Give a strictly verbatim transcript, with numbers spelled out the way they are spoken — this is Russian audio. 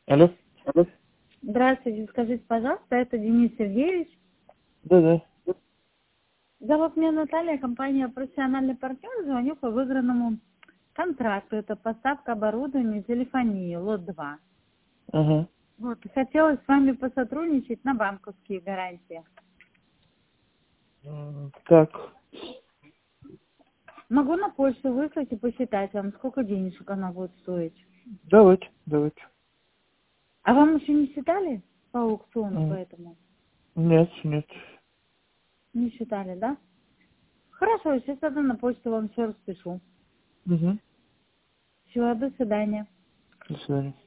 Алло? Алло. Здравствуйте, скажите, пожалуйста, это Денис Сергеевич. Да-да. Зовут меня Наталья, компания «Профессиональный партнер». Звоню по выигранному контракту. Это поставка оборудования телефонии, лот два. Ага. Вот, хотелось с вами посотрудничать на банковские гарантии. М, Так, Могу на почту выслать и посчитать вам, сколько денежек она будет стоить. давайте, давайте. А вам еще не считали по аукциону, М, поэтому? Нет, нет. Не считали, да? Хорошо, сейчас тогда на почту вам все распишу. Угу. Все, до свидания. До свидания.